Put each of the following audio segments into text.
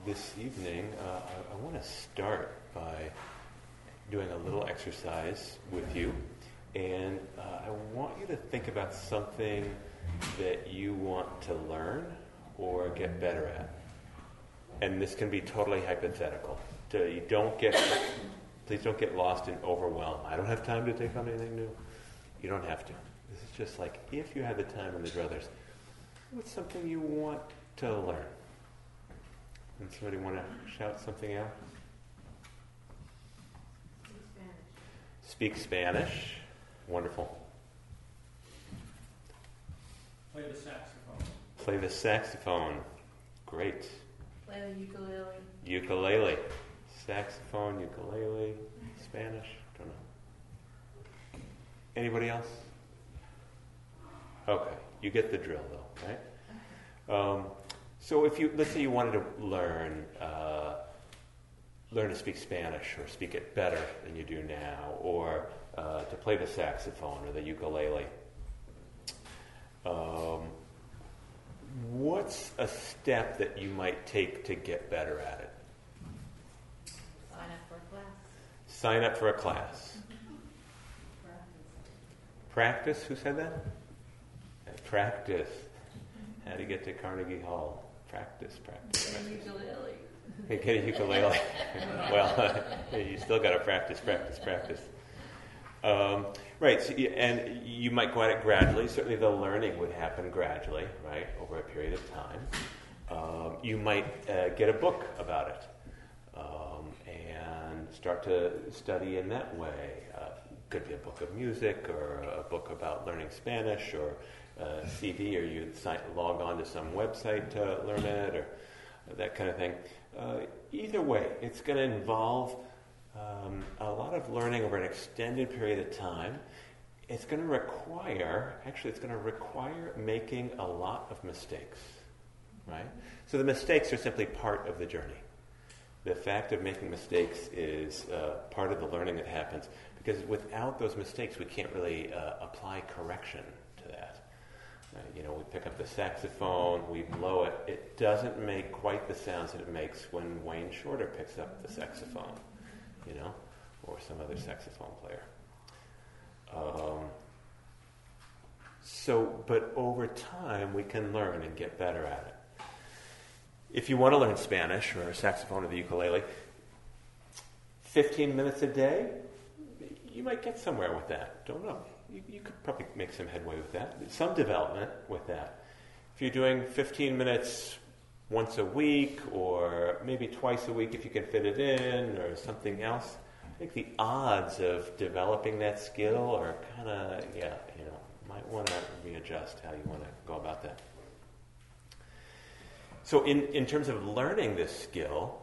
this evening, I want to start by doing a little exercise with you. And I want you to think about something that you want to learn or get better at. And this can be totally hypothetical. Please don't get lost in overwhelm. I don't have time to take on anything new. You don't have to. This is just like, if you have the time and the druthers, what's something you want to learn? And somebody want to shout something out? Speak Spanish. Wonderful. Play the saxophone. Play the saxophone. Great. Play the ukulele. Ukulele. Saxophone, ukulele, Spanish. Don't know. Anybody else? Okay. You get the drill though, right? So let's say you wanted to learn to speak Spanish or speak it better than you do now, or to play the saxophone or the ukulele. What's a step that you might take to get better at it? Sign up for a class. Sign up for a class. Practice? Who said that? Practice. How to get to Carnegie Hall. Practice. Get a ukulele. Get a ukulele. Well, you still got to practice. Right, so and you might go at it gradually. Certainly the learning would happen gradually, right, over a period of time. You might get a book about it and start to study in that way. Could be a book of music or a book about learning Spanish or a CD, or you log on to some website to learn it, or that kind of thing. Either way, it's going to involve a lot of learning over an extended period of time. It's going to require making a lot of mistakes, right? So the mistakes are simply part of the journey. The fact of making mistakes is part of the learning that happens, because without those mistakes, we can't really apply correction to that. We pick up the saxophone, we blow it. It doesn't make quite the sounds that it makes when Wayne Shorter picks up the saxophone, or some other saxophone player. But over time, we can learn and get better at it. If you want to learn Spanish or saxophone or the ukulele, 15 minutes a day, you might get somewhere with that. Don't know. You could probably make some headway with that. Some development with that. If you're doing 15 minutes once a week, or maybe twice a week if you can fit it in, or something else, I think the odds of developing that skill are kind of, might want to readjust how you want to go about that. So in terms of learning this skill,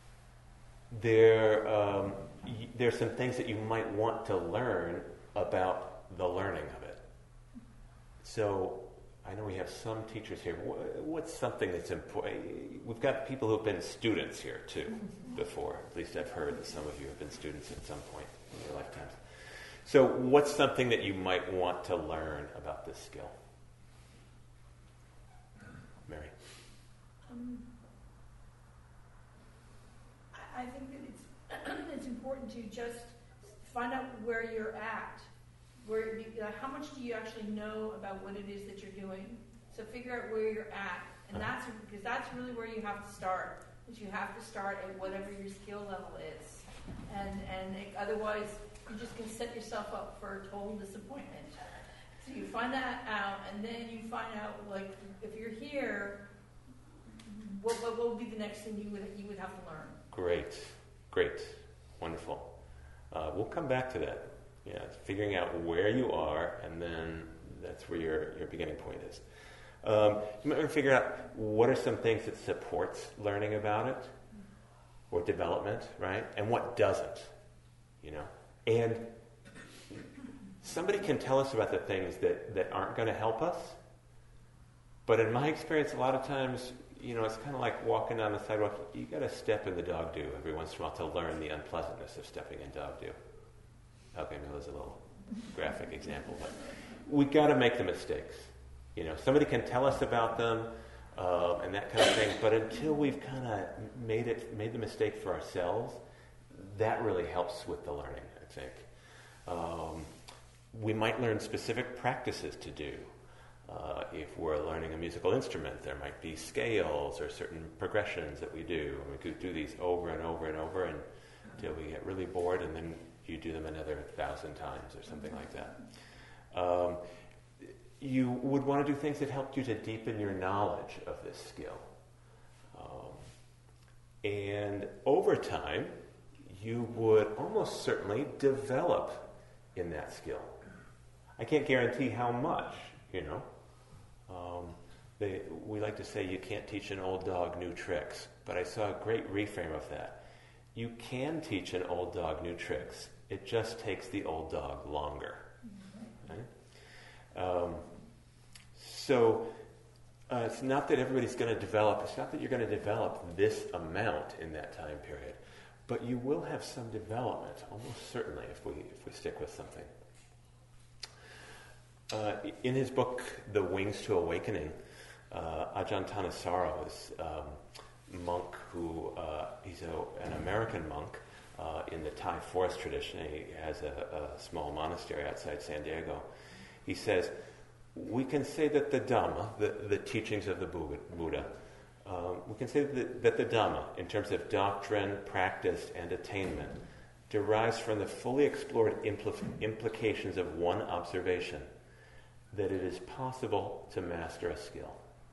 there's some things that you might want to learn about the learning of it. So I know we have some teachers here. What's something that's important? We've got people who've been students here too before. At least I've heard that some of you have been students at some point in your lifetimes. So what's something that you might want to learn about this skill? Mary? I think that it's important to just find out where you're at. How much do you actually know about what it is that you're doing? So figure out where you're at, and because that's really where you have to start. Is you have to start at whatever your skill level is, and otherwise you're just going to set yourself up for total disappointment. So you find that out, and then you find out, like, if you're here, what would be the next thing you would have to learn? Great, wonderful. We'll come back to that. Yeah, it's figuring out where you are, and then that's where your beginning point is. You might want to figure out what are some things that supports learning about it, or development, right? And what doesn't, And somebody can tell us about the things that aren't going to help us, but in my experience, a lot of times, it's kind of like walking down the sidewalk. You got to step in the dog do every once in a while to learn the unpleasantness of stepping in dog do. Okay, maybe that was a little graphic example, but we got to make the mistakes. Somebody can tell us about them, and that kind of thing. But until we've kind of made the mistake for ourselves, that really helps with the learning, I think. We might learn specific practices to do. If we're learning a musical instrument, there might be scales or certain progressions that we do. And we could do these over and over and over until we get really bored, and then you do them another 1,000 times or something like that. You would want to do things that helped you to deepen your knowledge of this skill. And over time, you would almost certainly develop in that skill. I can't guarantee how much, you know. We like to say you can't teach an old dog new tricks, but I saw a great reframe of that. You can teach an old dog new tricks. It just takes the old dog longer. Right? So it's not that everybody's going to develop. It's not that you're going to develop this amount in that time period, but you will have some development, almost certainly, if we stick with something. In his book, The Wings to Awakening, Ajahn Thanissaro is a monk who, he's an American monk in the Thai forest tradition. He has a small monastery outside San Diego. He says, we can say that the Dhamma, the teachings of the Buddha, we can say that the Dhamma, in terms of doctrine, practice, and attainment, derives from the fully explored implications of one observation, that it is possible to master a skill.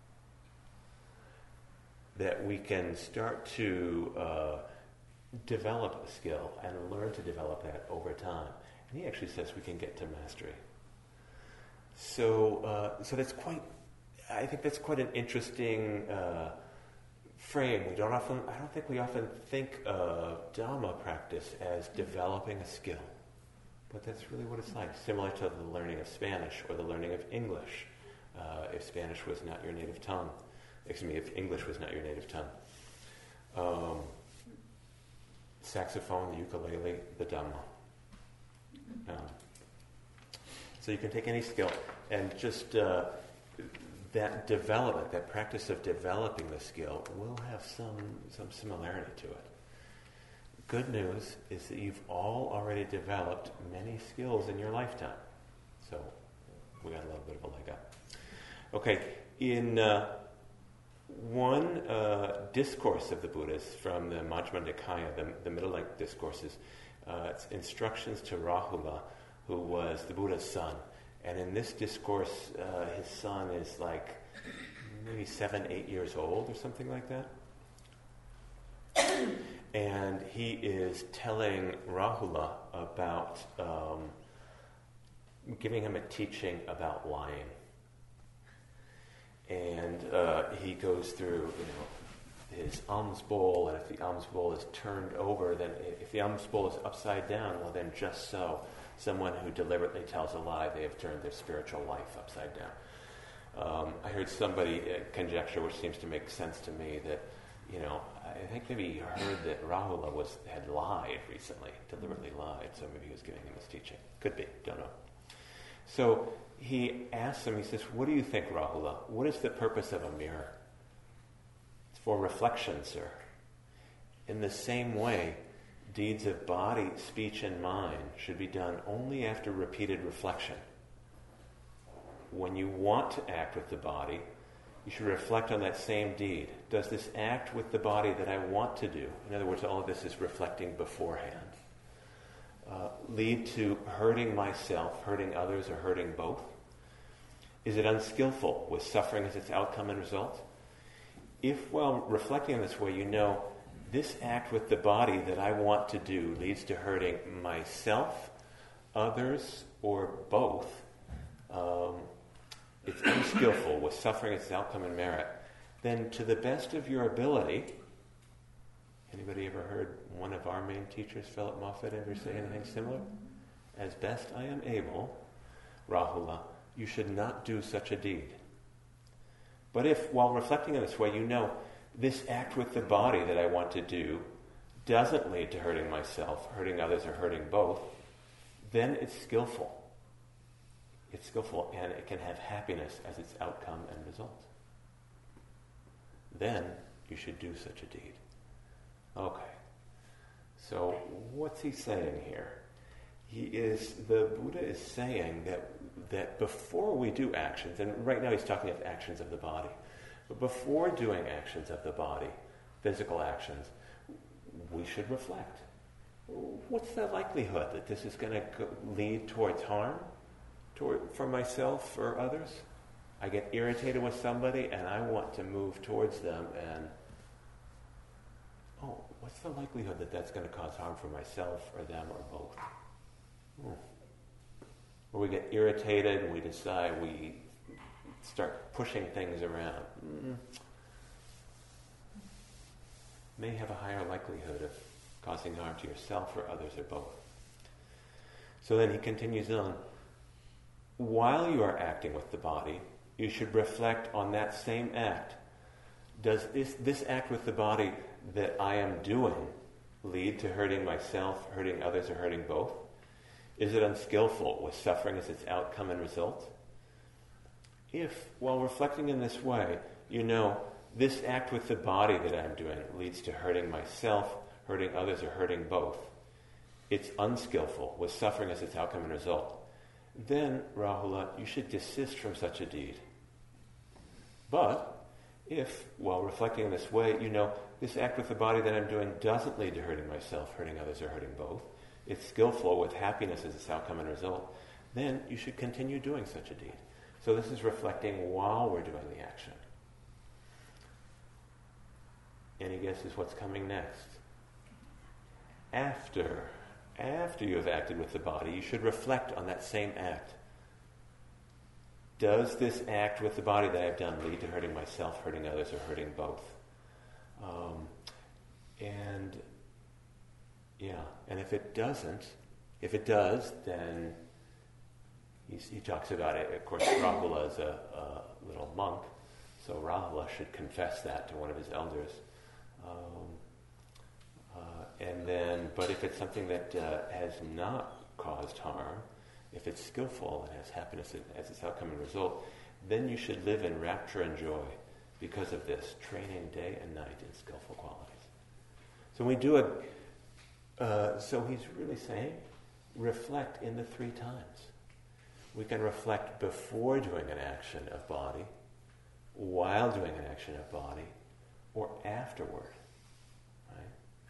That we can start to develop a skill and learn to develop that over time. And he actually says we can get to mastery. So that's I think that's quite an interesting frame. I don't think we often think of Dhamma practice as developing a skill. But that's really what it's like, similar to the learning of Spanish or the learning of English, if Spanish was not your native tongue. If English was not your native tongue. Saxophone, the ukulele, the Dhamma. So you can take any skill and just that development, that practice of developing the skill will have some similarity to it. Good news is that you've all already developed many skills in your lifetime. So we got a little bit of a leg up. Okay, in one discourse of the Buddha's from the Majjhima Nikaya, the middle-length discourses, it's instructions to Rahula, who was the Buddha's son. And in this discourse, his son is like maybe 7, 8 years old or something like that. And he is telling Rahula about giving him a teaching about lying. And he goes through, his alms bowl, and if the alms bowl is turned over, then if the alms bowl is upside down, well then just so. Someone who deliberately tells a lie, they have turned their spiritual life upside down. I heard somebody conjecture, which seems to make sense to me, that, I think maybe he heard that Rahula had lied recently, deliberately lied, so maybe he was giving him his teaching. Could be, don't know. So he asks him, he says, what do you think, Rahula? What is the purpose of a mirror? It's for reflection, sir. In the same way, deeds of body, speech, and mind should be done only after repeated reflection. When you want to act with the body, you should reflect on that same deed. Does this act with the body that I want to do? In other words, all of this is reflecting beforehand. Lead to hurting myself, hurting others, or hurting both? Is it unskillful with suffering as its outcome and result? If while reflecting in this way, this act with the body that I want to do leads to hurting myself, others, or both, it's unskillful with suffering as its outcome and merit, then to the best of your ability, anybody ever heard one of our main teachers, Philip Moffat, ever say anything similar? As best I am able, Rahula, you should not do such a deed. But if, while reflecting in this way, this act with the body that I want to do doesn't lead to hurting myself, hurting others, or hurting both, then it's skillful. It's skillful, and it can have happiness as its outcome and result. then you should do such a deed. Okay. So what's he saying here? The Buddha is saying that before we do actions, and right now he's talking of actions of the body, but before doing actions of the body, physical actions, we should reflect. What's the likelihood that this is going to lead towards harm for myself or others? I get irritated with somebody and I want to move towards them and, what's the likelihood that that's going to cause harm for myself or them or both? Or we get irritated and we decide we start pushing things around. May have a higher likelihood of causing harm to yourself or others or both. So then he continues on. While you are acting with the body, you should reflect on that same act. Does this act with the body that I am doing lead to hurting myself, hurting others, or hurting both? Is it unskillful with suffering as its outcome and result? If, while reflecting in this way, you know this act with the body that I'm doing leads to hurting myself, hurting others, or hurting both, it's unskillful with suffering as its outcome and result, then, Rahula, you should desist from such a deed. But if, while reflecting in this way, you know this act with the body that I'm doing doesn't lead to hurting myself, hurting others, or hurting both, it's skillful with happiness as its outcome and result, then you should continue doing such a deed. So this is reflecting while we're doing the action. Any guesses what's coming next? After you have acted with the body, you should reflect on that same act. Does this act with the body that I've done lead to hurting myself, hurting others, or hurting both? And if it does, then he talks about it. Of course, Rahula is a little monk, so Rahula should confess that to one of his elders. But if it's something that has not caused harm, if it's skillful and has happiness as its outcome and result, then you should live in rapture and joy because of this, training day and night in skillful qualities. So we do so he's really saying, reflect in the 3 times. We can reflect before doing an action of body, while doing an action of body, or afterward. Right?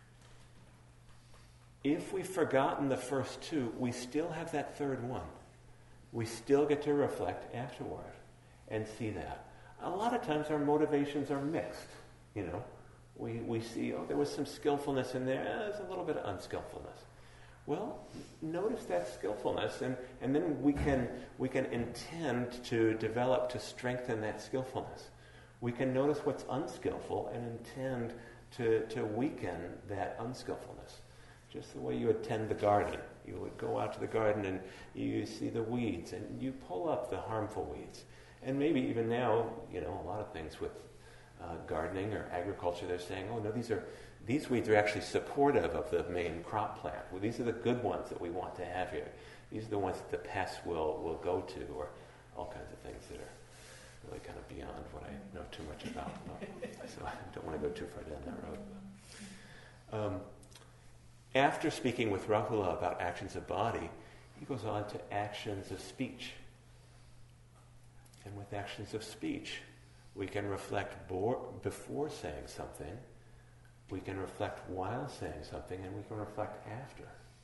If we've forgotten the first 2, we still have that third one. We still get to reflect afterward and see that. A lot of times our motivations are mixed, We see, there was some skillfulness in there, there's a little bit of unskillfulness. Well, notice that skillfulness, and then we can intend to develop to strengthen that skillfulness. We can notice what's unskillful and intend to weaken that unskillfulness. Just the way you would tend the garden. You would go out to the garden and you see the weeds, and you pull up the harmful weeds. And maybe even now, a lot of things with gardening or agriculture, they're saying, no, these weeds are actually supportive of the main crop plant. Well, these are the good ones that we want to have here. These are the ones that the pests will go to, or all kinds of things that are really kind of beyond what I know too much about. So I don't want to go too far down that road. After speaking with Rahula about actions of body, he goes on to actions of speech. And with actions of speech, we can reflect before saying something, we can reflect while saying something, and we can reflect after.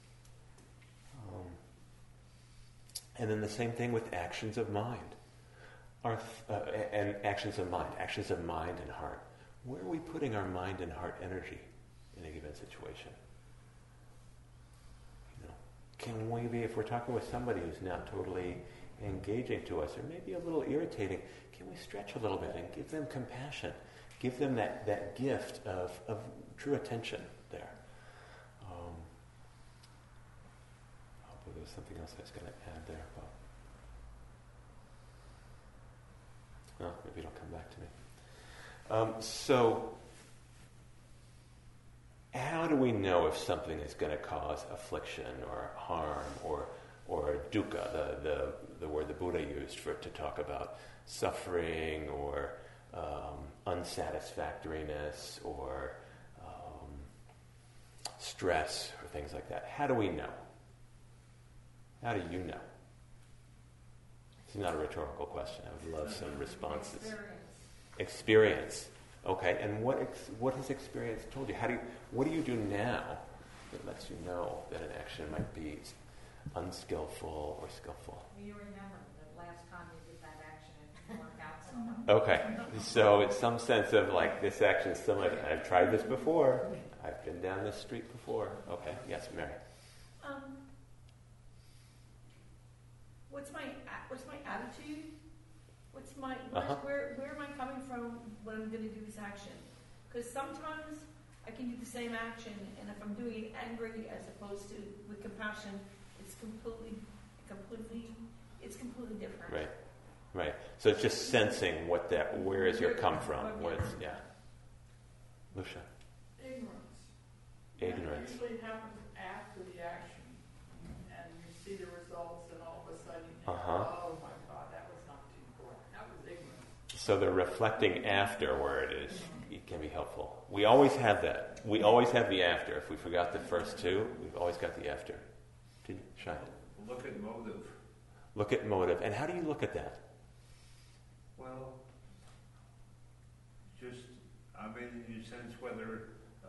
And then the same thing with actions of mind. And actions of mind and heart. Where are we putting our mind and heart energy in a given situation? Can we be, if we're talking with somebody who's not totally engaging to us, or maybe a little irritating, can we stretch a little bit and give them compassion? Give them that gift of true attention there. But there's something else I was going to add there. But, maybe it'll come back to me. So, how do we know if something is going to cause affliction or harm or dukkha, the word the Buddha used to talk about suffering or unsatisfactoriness or stress or things like that. How do we know? How do you know? It's not a rhetorical question. I would love some responses. Experience. Okay, and what has experience told you? What do you do now that lets you know that an action might be unskillful or skillful? You remember the last time you did that action and it didn't work out so well. Okay, so it's some sense of like this action is similar. I've tried this before. I've been down this street before. Okay, yes, Mary. What's my attitude? Uh-huh. Where am I coming from when I'm going to do this action? Because sometimes I can do the same action, and if I'm doing it angry as opposed to with compassion, it's completely different. Right. So it's just sensing where is your come from? Yeah. Lucia. Ignorance. It usually happens after the action, and you see the results, and all of a sudden you think, oh my God, that was not too good. That was ignorance. So the reflecting after where it can be helpful. We always have that. We always have the after. If we forgot the first two, we've always got the after. Shine. Look at motive. Look at motive. And how do you look at that? Well, you sense whether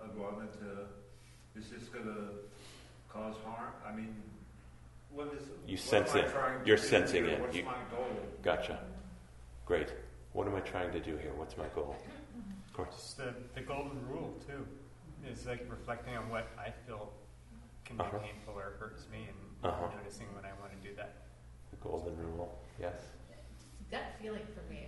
is this going to cause harm? I mean, you sense it. You're sensing it. What's my goal? Gotcha. Great. What am I trying to do here? What's my goal? Of course. It's the golden rule, too. It's like reflecting on what I feel can be painful or hurts me and noticing when I want to do that. The golden rule, yes. Gut feeling for me.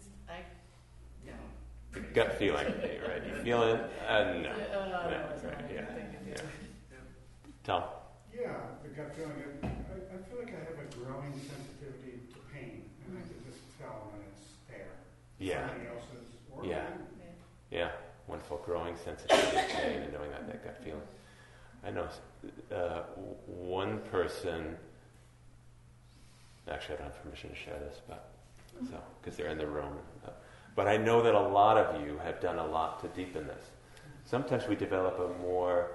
Gut feeling, right? You feel it? No. Yeah. Tom? Yeah, the gut feeling. I feel like I have a growing sensitivity to pain, and I can just tell when it's there. Yeah. Somebody else's or Yeah. Wonderful growing sensitivity to pain and knowing that gut feeling. I know one person, actually I don't have permission to share this, because they're in the room. But I know that a lot of you have done a lot to deepen this. Sometimes we develop a more,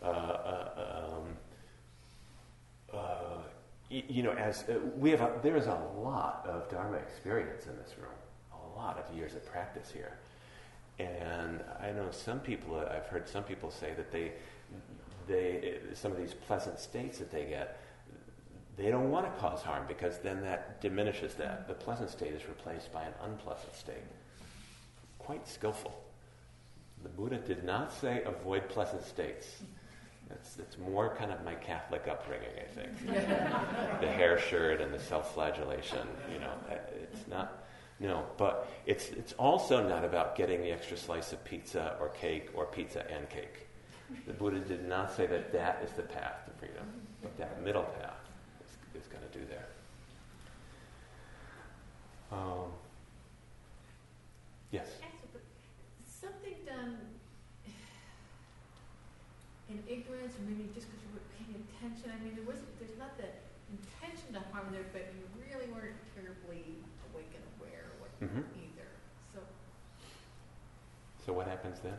there is a lot of Dharma experience in this room, a lot of years of practice here. And I know I've heard some people say that they some of these pleasant states that they get, they don't want to cause harm because then that diminishes that. The pleasant state is replaced by an unpleasant state. Quite skillful. The Buddha did not say avoid pleasant states. It's more kind of my Catholic upbringing, I think. The hair shirt and the self-flagellation, it's not. No, but it's also not about getting the extra slice of pizza or cake or pizza and cake. The Buddha did not say that is the path to freedom, but that middle path is going to do there. Yes? Actually, but something done in ignorance, or maybe just because you were paying attention. I mean, there's not the intention to harm there, but you really weren't terribly awake and aware either. So what happens then?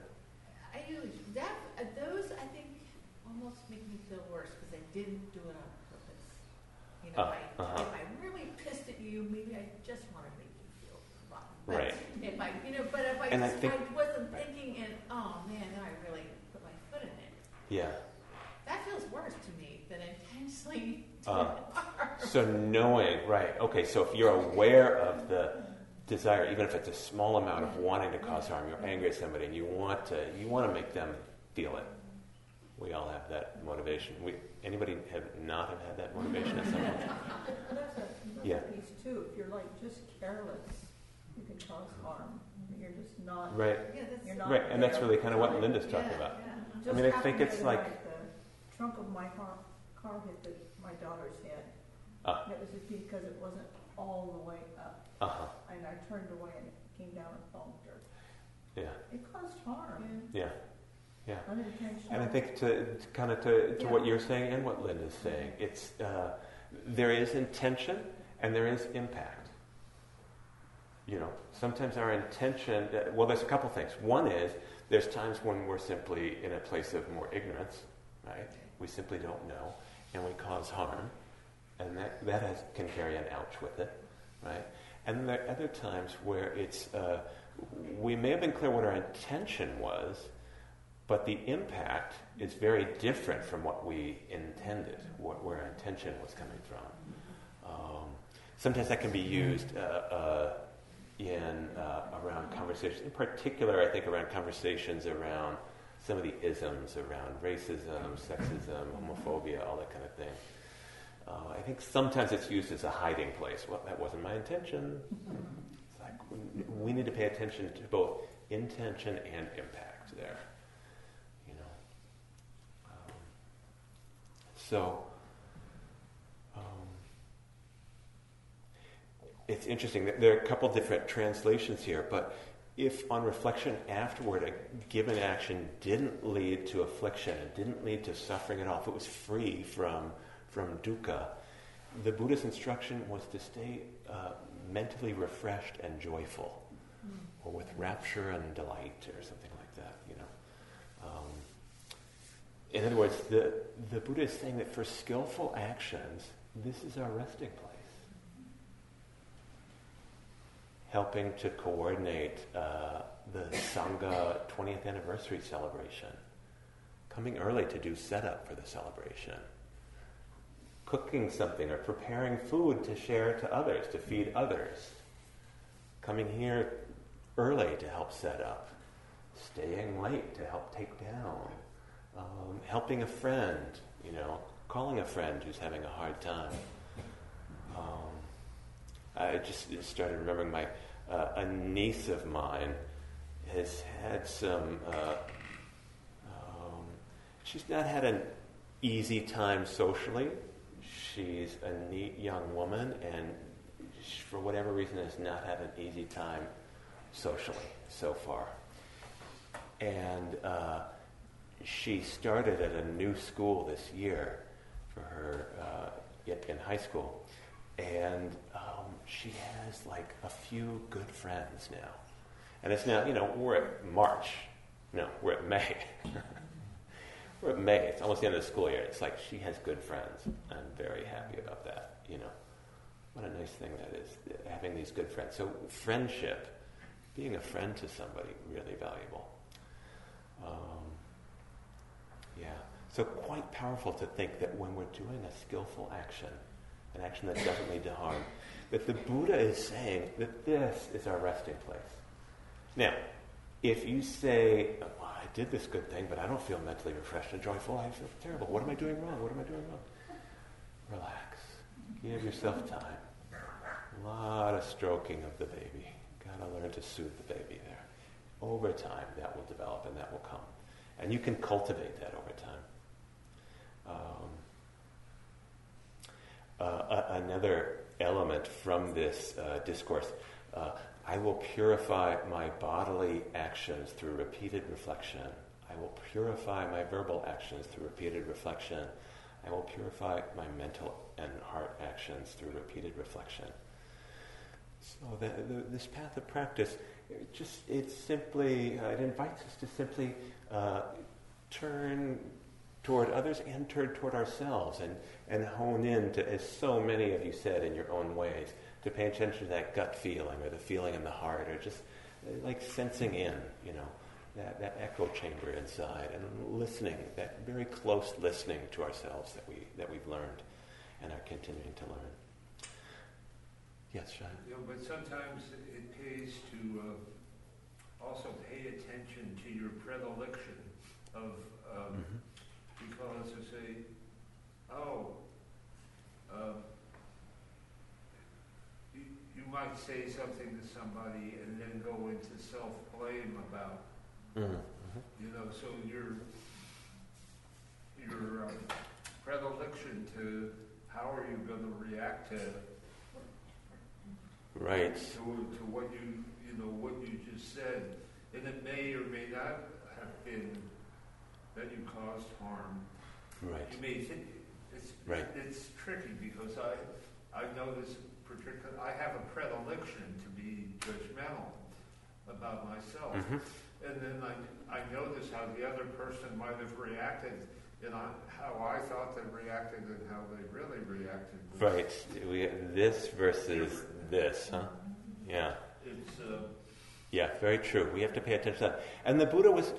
Those I think almost make me feel worse because I didn't do it on purpose. If I really pissed at you, maybe I just want to make you feel rotten. But Right. If I wasn't thinking, and oh man, now I really put my foot in it. Yeah. That feels worse to me than intentionally. So knowing, right, okay, so if you're aware of the desire, even if it's a small amount of wanting to cause harm, you're angry at somebody and you want to make them feel it. We all have that motivation. Anybody have not have had that motivation at some point? That's Yeah. a piece too. If you're like just careless, you can cause harm. You're just not. Right. You're not Right, and that's there. really kind of what Linda's talking about. Just I mean, I think happened it's to, like the trunk of my car hit my daughter's head. Ah. It was just because it wasn't all the way up, and I turned away and it came down and bumped her. Yeah. It caused harm. Yeah. Unintentional. And I think to what you're saying and what Linda's saying, there is intention and there is impact. sometimes our intention, well, there's a couple things. One is there's times when we're simply in a place of more ignorance, right? We simply don't know, and we cause harm, and that can carry an ouch with it, right? And there are other times where it's, we may have been clear what our intention was, but the impact is very different from what we intended, where our intention was coming from. Sometimes that can be used around conversations. In particular, I think around conversations around some of the isms around racism, sexism, homophobia, all that kind of thing. I think sometimes it's used as a hiding place. Well, that wasn't my intention. It's like we need to pay attention to both intention and impact there. It's interesting that there are a couple different translations here, but if on reflection afterward a given action didn't lead to affliction, it didn't lead to suffering at all, if it was free from dukkha, the Buddha's instruction was to stay mentally refreshed and joyful, or with rapture and delight, or something like that, In other words, the Buddha is saying that for skillful actions, this is our resting place. Helping to coordinate the Sangha 20th anniversary celebration. Coming early to do setup for the celebration. Cooking something or preparing food to share to others, to feed others. Coming here early to help set up. Staying late to help take down. Helping a friend, calling a friend who's having a hard time. I just started remembering a niece of mine has had some, she's not had an easy time socially. She's a neat young woman, and for whatever reason has not had an easy time socially so far. And she started at a new school this year for her in high school. And she has like a few good friends now. And it's now, we're at March. No, we're at May. We're at May. It's almost the end of the school year. It's like she has good friends. I'm very happy about that, What a nice thing that is, having these good friends. So friendship, being a friend to somebody, really valuable. So quite powerful to think that when we're doing a skillful action, an action that doesn't lead to harm, that the Buddha is saying that this is our resting place. Now, if you say, well, I did this good thing, but I don't feel mentally refreshed and joyful, I feel terrible. What am I doing wrong? Relax. Give yourself time. A lot of stroking of the baby. Got to learn to soothe the baby there. Over time, that will develop and that will come. And you can cultivate that over time. Another element from this discourse, I will purify my bodily actions through repeated reflection. I will purify my verbal actions through repeated reflection. I will purify my mental and heart actions through repeated reflection. So this path of practice, it invites us to simply turn toward others and turn toward ourselves and hone in to, as so many of you said in your own ways, to pay attention to that gut feeling or the feeling in the heart or just like sensing in, that echo chamber inside and listening, that very close listening to ourselves that we've learned and are continuing to learn. Yes, Sean? But sometimes it pays to also pay attention to your predilection of because to say, you might say something to somebody and then go into self-blame about, so your predilection to how are you going to react to right to what what you just said, and it may or may not have been that you caused harm. Right. You may think it's tricky because I know this particular. I have a predilection to be judgmental about myself. Mm-hmm. And then I notice how the other person might have reacted, and how I thought they reacted and how they really reacted. Right. This versus this, huh? Yeah. It's Yeah, very true. We have to pay attention to that. And the Buddha was,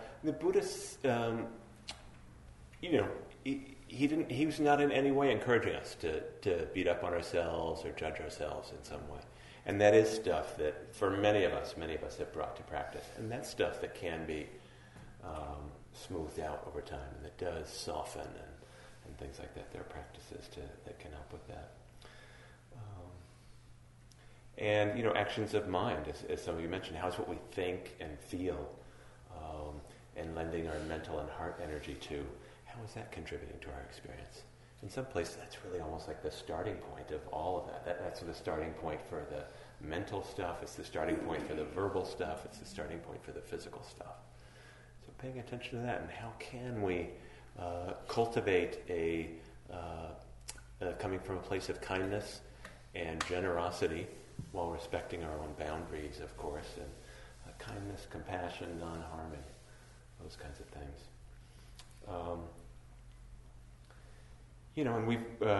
he was not in any way encouraging us to beat up on ourselves or judge ourselves in some way. And that is stuff that, for many of us have brought to practice. And that's stuff that can be smoothed out over time, and that does soften and things like that. There are practices that can help with that. And, actions of mind, as some of you mentioned, how is what we think and feel, and lending our mental and heart energy to, how is that contributing to our experience? In some places, that's really almost like the starting point of all of that. That's the starting point for the mental stuff. It's the starting point for the verbal stuff. It's the starting point for the physical stuff. So paying attention to that, and how can we cultivate coming from a place of kindness and generosity while respecting our own boundaries, of course, and kindness, compassion, non-harming, those kinds of things. And we've,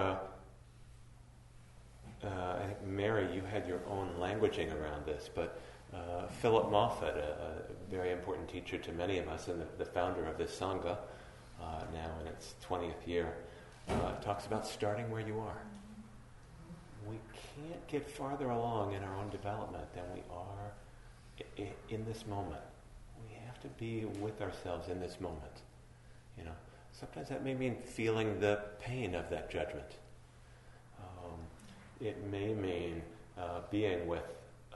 I think, Mary, you had your own languaging around this, but Philip Moffat, a very important teacher to many of us and the founder of this Sangha, now in its 20th year, talks about starting where you are. We can't get farther along in our own development than we are in this moment. We have to be with ourselves in this moment. Sometimes that may mean feeling the pain of that judgment. It may mean being with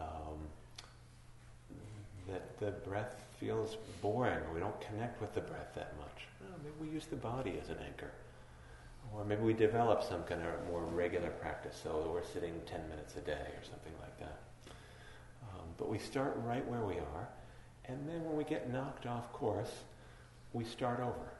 that the breath feels boring, or we don't connect with the breath that much. Maybe we use the body as an anchor. Or maybe we develop some kind of more regular practice, so that we're sitting 10 minutes a day or something like that. But we start right where we are, and then when we get knocked off course, we start over.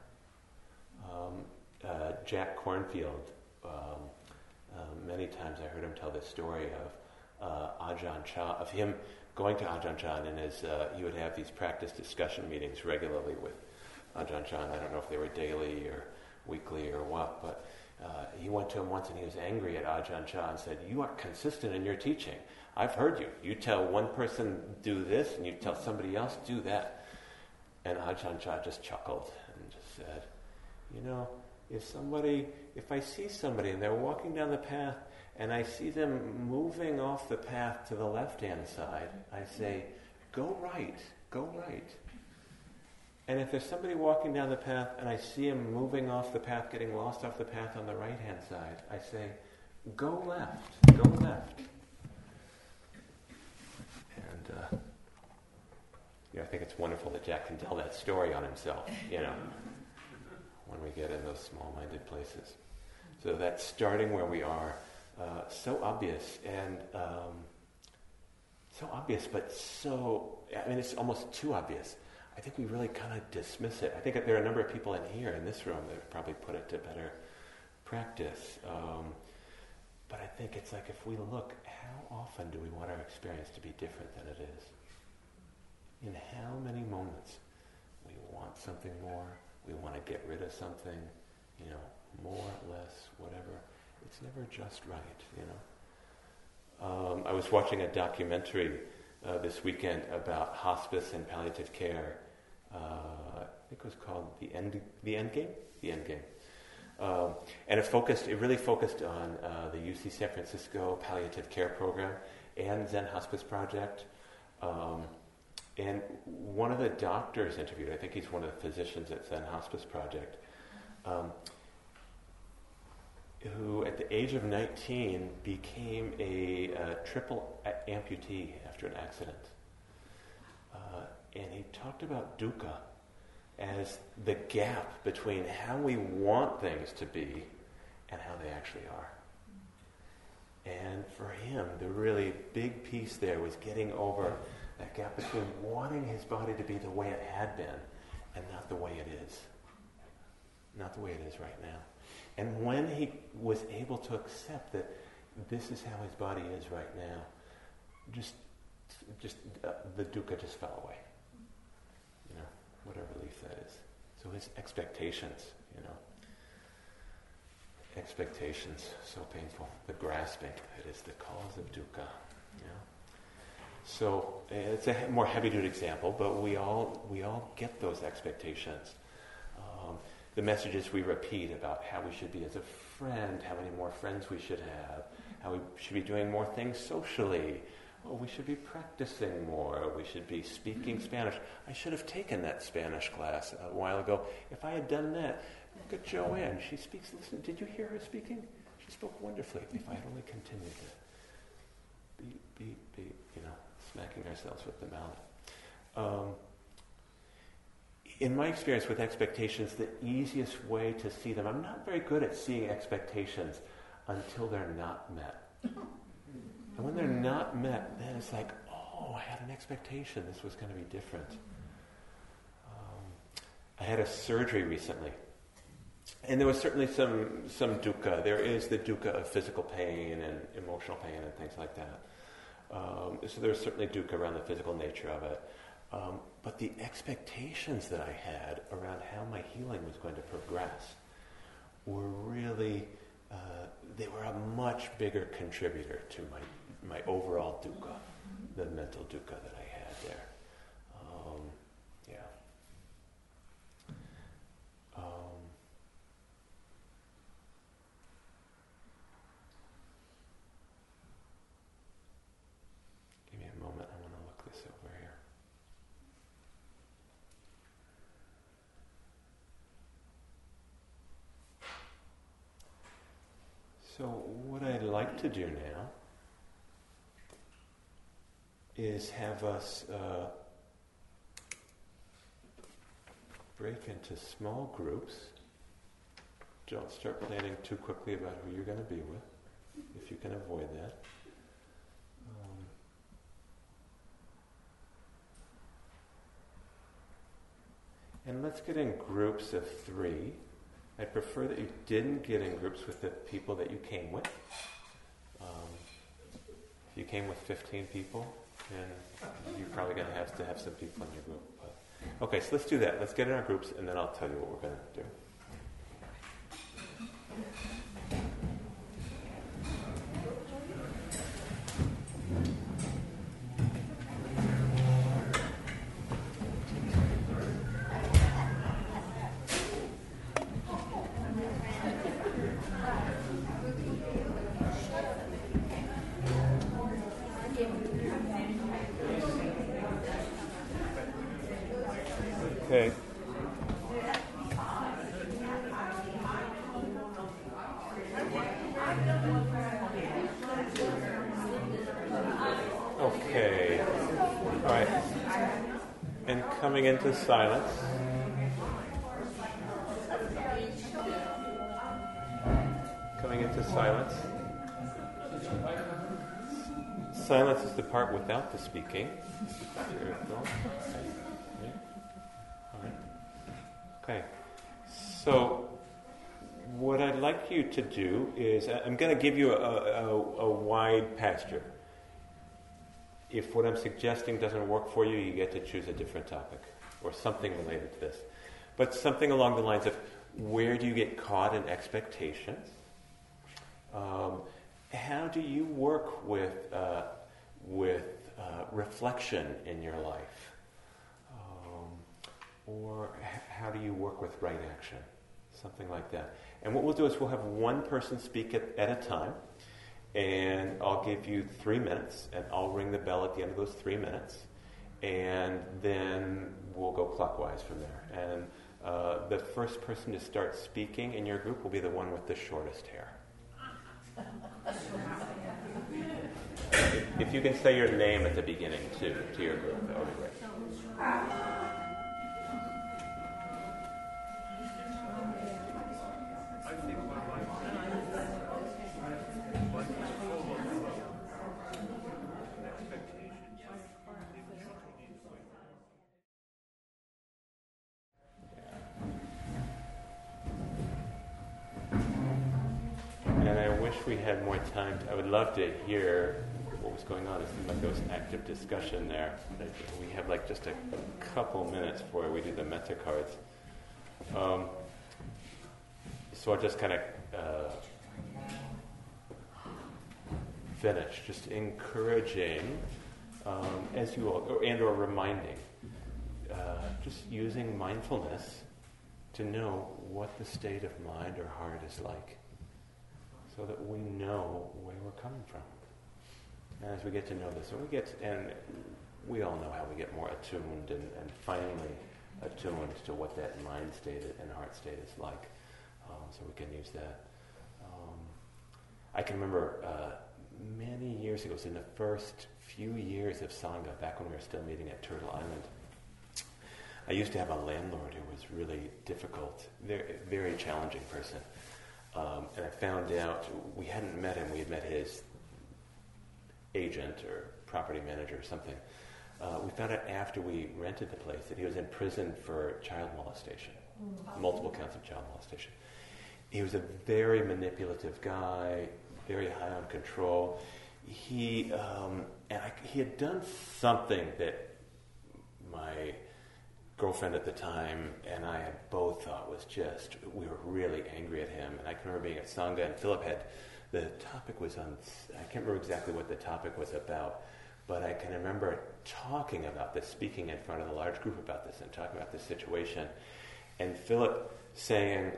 Jack Kornfield, many times I heard him tell this story of Ajahn Chah, of him going to Ajahn Chah, and he would have these practice discussion meetings regularly with Ajahn Chah. I don't know if they were daily or weekly or what, but he went to him once and he was angry at Ajahn Chah and said, "You are consistent in your teaching. I've heard you. You tell one person do this and you tell somebody else do that." And Ajahn Chah just chuckled and just said, if I see somebody and they're walking down the path and I see them moving off the path to the left-hand side, I say, go right. And if there's somebody walking down the path and I see him moving off the path, getting lost off the path on the right-hand side, I say, go left. And I think it's wonderful that Jack can tell that story on himself, when we get in those small-minded places. So that's starting where we are, so obvious, and but it's almost too obvious. I think we really kind of dismiss it. I think that there are a number of people in here, in this room, that probably put it to better practice. But I think it's like, if we look, how often do we want our experience to be different than it is? In how many moments we want something more, we want to get rid of something, more, less, whatever. It's never just right, I was watching a documentary this weekend about hospice and palliative care. I think it was called The End Game. And it really focused on the UC San Francisco palliative care program and Zen Hospice Project. And one of the doctors interviewed, I think he's one of the physicians at Zen Hospice Project, who at the age of 19 became a triple amputee after an accident. And he talked about dukkha as the gap between how we want things to be and how they actually are. And for him, the really big piece there was getting over that gap between wanting his body to be the way it had been and not the way it is. Not the way it is right now. And when he was able to accept that this is how his body is right now, just the dukkha just fell away. What a relief that is. So his expectations, expectations, so painful. The grasping, it is the cause of dukkha. So it's a more heavy-duty example, but we all get those expectations. The messages we repeat about how we should be as a friend, how many more friends we should have, how we should be doing more things socially. Oh, we should be practicing more. We should be speaking Spanish. I should have taken that Spanish class a while ago. If I had done that, look at Joanne. She speaks. Listen, did you hear her speaking? She spoke wonderfully. If I had only continued to be, smacking ourselves with the mallet. In my experience with expectations, the easiest way to see them, I'm not very good at seeing expectations until they're not met. And when they're not met, then it's like, oh, I had an expectation this was going to be different. I had a surgery recently. And there was certainly some dukkha. There is the dukkha of physical pain and emotional pain and things like that. So there's certainly dukkha around the physical nature of it. But the expectations that I had around how my healing was going to progress were really, they were a much bigger contributor to my overall dukkha, the mental dukkha that I had there. Give me a moment, I want to look this over here. So what I'd like to do now is have us break into small groups. Don't start planning too quickly about who you're going to be with, if you can avoid that. And let's get in groups of 3. I'd prefer that you didn't get in groups with the people that you came with. If you came with 15 people, then you're probably going to have some people in your group. But, okay, so let's do that. Let's get in our groups, and then I'll tell you what we're going to do. Okay. Okay. All right. And coming into silence. Coming into silence. Silence is the part without the speaking. Okay, so what I'd like you to do is, I'm going to give you a wide pasture. If what I'm suggesting doesn't work for you, you get to choose a different topic or something related to this. But something along the lines of, where do you get caught in expectations? How do you work with reflection in your life? Or how do you work with right action? Something like that. And what we'll do is we'll have one person speak at a time, and I'll give you 3 minutes, and I'll ring the bell at the end of those 3 minutes, and then we'll go clockwise from there. And the first person to start speaking in your group will be the one with the shortest hair. If you can say your name at the beginning, too, to your group, that would be great. And I wish we had more time. I would love to hear what was what's going on. It seems like there was active discussion there. Like, we have like just a couple minutes before we do the meta cards. So I'll just kind of finish, just encouraging, as you all, or reminding, just using mindfulness to know what the state of mind or heart is like, so that we know where we're coming from. And as we get to know this, and we all know how we get more attuned and finally attuned to what that mind state and heart state is like, so we can use that. I can remember many years ago, it was in the first few years of Sangha, back when we were still meeting at Turtle Island, I used to have a landlord who was really difficult, very challenging person. And I found out, we hadn't met him, we had met his agent or property manager or something. We found out after we rented the place that he was in prison for child molestation, multiple counts of child molestation. He was a very manipulative guy, very high on control. He had done something that my girlfriend at the time and I had both thought was just, we were really angry at him. And I can remember being at Sangha, and Philip had, the topic was on, I can't remember exactly what the topic was about, but I can remember talking about this, speaking in front of a large group about this and talking about this situation. And Philip saying,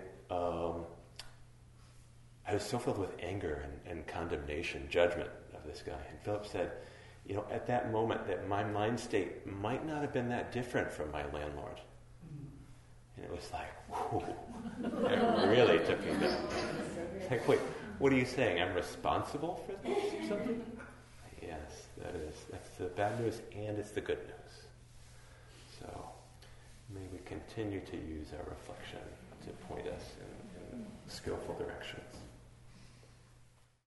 I was so filled with anger and condemnation, judgment of this guy. And Philip said, at that moment, that my mind state might not have been that different from my landlord. And it was like, whoo, it really took me down. It's like, wait, what are you saying? I'm responsible for this or something? Yes, that's the bad news, and it's the good news. So may we continue to use our reflection to point us in skillful directions.